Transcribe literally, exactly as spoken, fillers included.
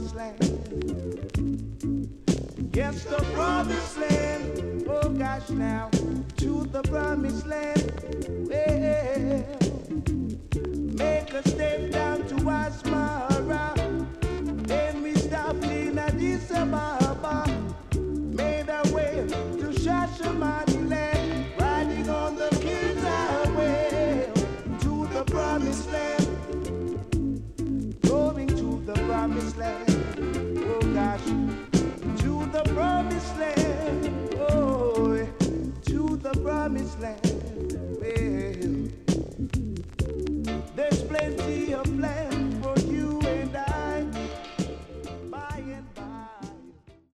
promised land. Yes, the promised land. Oh gosh, now to the promised land. Well, make a step down to Asmara. Then we stop in Addis Ababa. Made our way to Shashamani land. Riding on the King's Highway to the promised land. Going to the promised land.